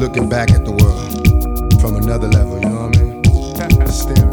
looking back at the world from another level, you know what I mean? Staring.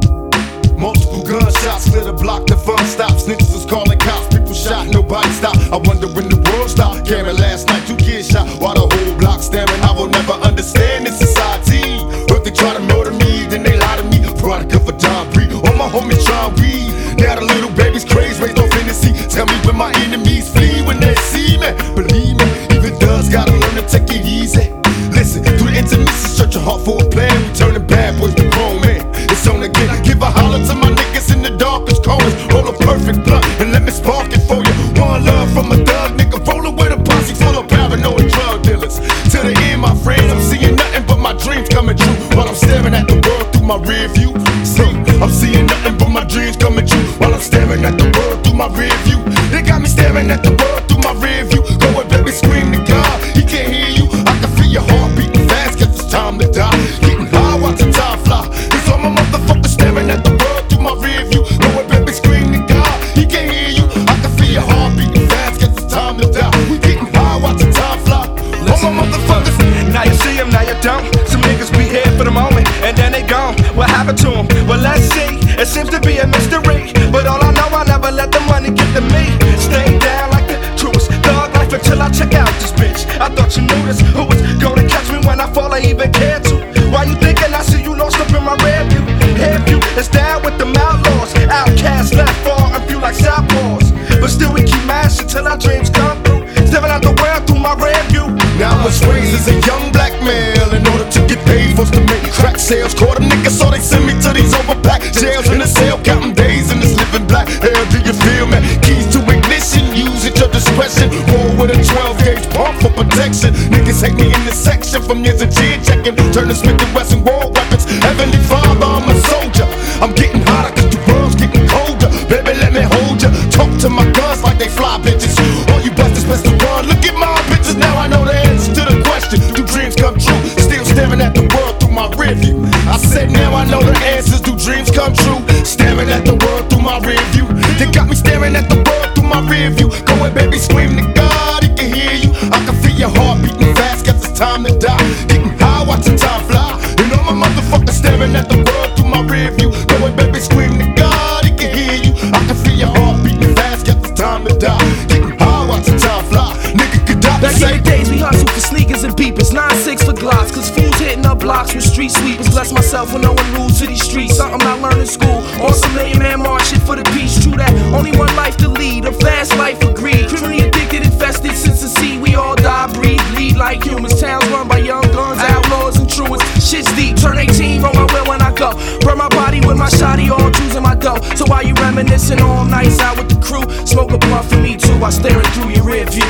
Multiple gunshots, clear the block, the fun stops. Snitches was calling cops, people shot, nobody stopped. I wonder when the world stopped. Cameron last night, 2 kids shot, while the whole block staring. I will never understand this society. But they try to murder me, then they lie to me. Product of a Don Bree, all my homies try weed. Now the little baby's crazy, raised on fantasy. Tell me when my enemies flee when they see me. Believe me, even does gotta learn to take it easy. Listen, through the intimacy, search your heart for a plan. We turning bad boys to grown men. It's on again. Give a holler to my niggas in the darkest corners. Roll a perfect blunt and let me spark it for you. One love from a thug nigga, rolling with a posse full of paranoid drug dealers. To the end, my friends, I'm seeing nothing but my dreams coming true. While I'm staring at the world through my rear view. See, I'm seeing nothing but my dreams coming true. While I'm staring at the world through my rear view. They got me staring at the world through my rear view. Go and baby, scream to God, he can't hear you. I can feel your heart beating fast, cause it's time to die. Getting high, watching time fly. It's all my motherfuckers staring at the world through my rear view. Go and baby, scream to God, he can't hear you. I can feel your heart beating fast, cause it's time to die. We getting high, watching time fly. All my motherfuckers. Now you see them, now you don't. Some niggas be here for the moment, and then they gone. What happened to them? Well, let's see. It seems to be a mystery, but all I know, I never let the money get to me. Stay down like the truest thug life until I check out this bitch. I thought you knew this. Who was gonna catch me when I fall? I even cared to. Why you thinking I see you lost up in my rear view? Head view is down with the outlaws. Outcasts left far and few like southpaws. But still we keep mashing till our dreams come through. Stepping out the world through my rear view. Now I was raised as a young black male. In order to get paid, forced to make crack sales. Caught a nigga, so they send me to these overpacked jails. In a cell, counting days in this living black hell. Do you feel me? Keys to ignition, use at your discretion. Roll with a 12-gauge pump for protection. Niggas hate me in this section from years of cheer checking. Turning Smith and Wesson war weapons. Heavenly Father, I'm a soldier. I'm getting hotter cause the world's getting colder. Baby, let me hold ya. Talk to my guns like they fly bitches. All you bastards best to run. Look at my bitches, now I know the answer to the question. Do dreams come true? Still staring at the world through my rear view. I said now I know the answers. Do dreams come true? Staring at the world through my rear view. They got me staring at the world through my rear view. Go ahead, baby, scream to God, he can hear you. I can feel your heart beating fast, cause it's time to die. Getting high, watching time fly. And all my motherfuckers staring at the world through my rear view. Go ahead, baby, scream to God, he can hear you. I can feel your heart beating fast, cause it's time to die. Getting high, watching time fly. Nigga could die. Back in the days we hustle for sneakers and beepers, 9-6 for glocks, cause fools hitting up blocks with street sweepers. Bless myself with no one rules to these streets. Something I learned in school. On some lame man marching for the peace. True that, only one life to lead, a fast life of greed. Criminally addicted, infested since the seed. We all die, breathe, lead like humans. Towns run by young guns, outlaws and truants. Shit's deep, turn 18, roll my will when I go. Burn my body with my shotty, all choosing my dough. So while you reminiscing all nights out with the crew, smoke a blunt for me too, while staring through your rear view.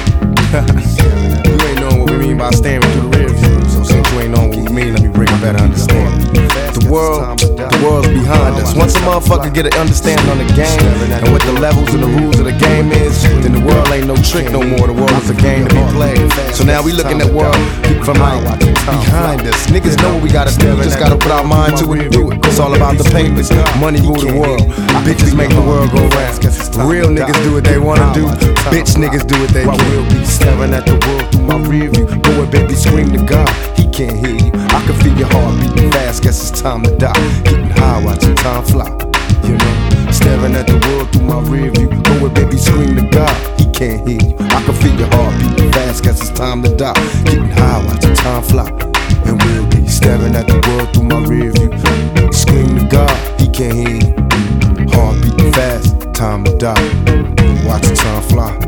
You ain't knowing what we mean by staring through the rear view. So since you ain't knowing what we mean, let me bring a better understanding. The world's behind us. Once a motherfucker get an understanding on the game and what the levels and the rules of the game is, then the world ain't no trick no more. The world is a game to be played. So now we looking at world from like behind us. Niggas know what we gotta do. We just gotta put our mind to it and do it. It's all about the papers. Money rule the world. Bitches make the world go round. Real niggas do what they wanna do. Bitch niggas do what they can. Staring at the world through my rear view. Go and baby, scream to God, he can't hear you. I can feel your heart beating fast, guess it's time to die. Getting high, watching time fly, you know. Staring at the world through my rear view. Go and baby, scream to God, he can't hear you. I can feel your heart beating fast, guess it's time to die. Getting high, watching time fly. And we'll be staring at the world through my rear view. Scream to God, he can't hear you. Heart beating fast, time to die. Watching time fly.